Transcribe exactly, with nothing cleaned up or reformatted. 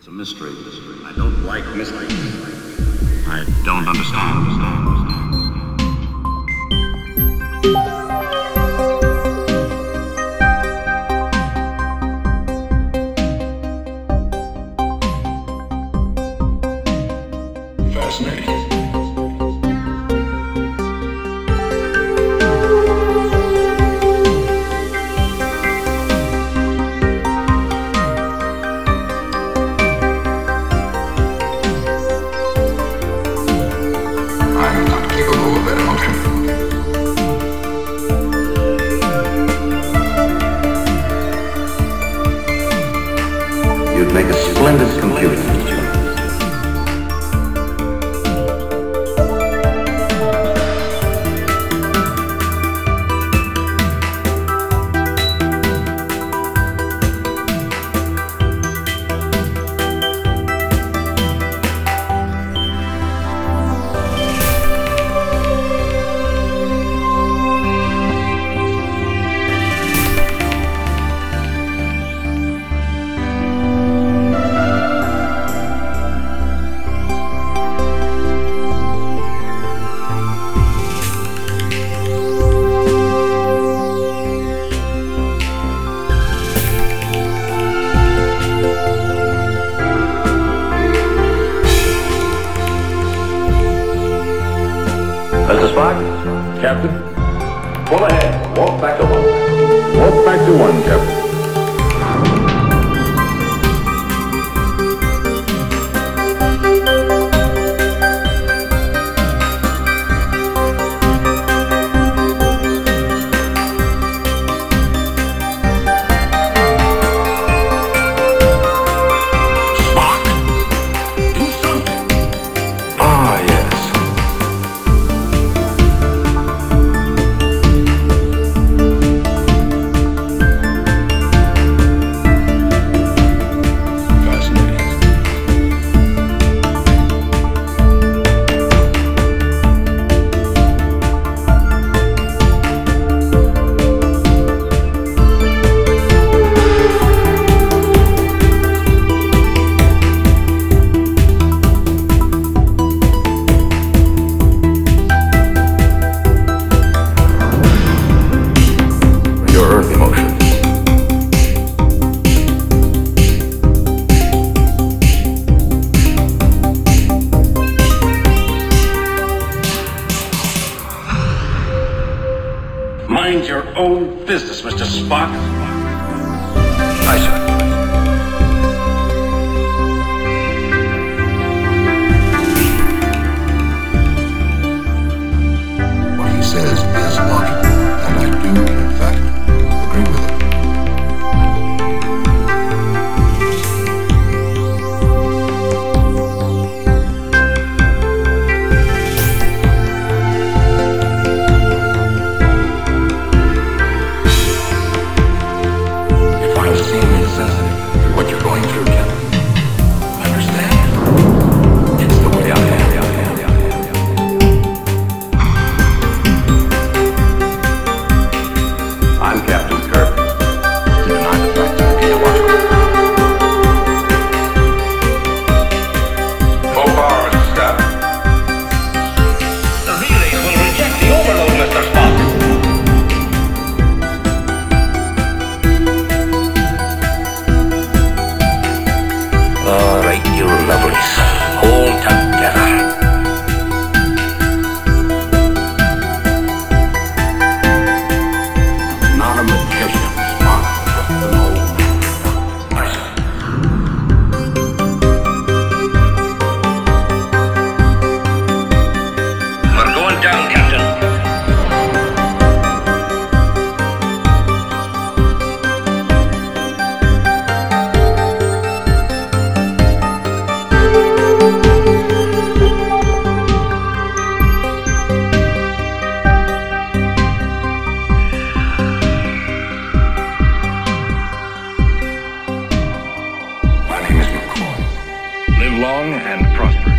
It's a mystery. I don't like mysteries. I don't understand. Fascinating. I'm not capable of that emotion. You'd make a splendid computer. Mister Spock? Captain? Pull ahead. Walk back to one. Walk back to one, Captain. Spock, do something. Ah, yes. Fascinating. Your Earth emotions. Mind your own business, Mister Spock. Aye, sir. What he says is logical, and I do, in fact, agree with it. If I seem insensitive to what you're going through, Captain, understand. It's the way I am. I'm Captain Kirk. To deny the fact is illogical. Full power, Mister Scott. The relays will reject the overload, Mister Spock. All right, you lovelies. Hold together. Not a magician, Spock, just an old man. We're going down, Captain. My name is McCoy. Live long and prosper.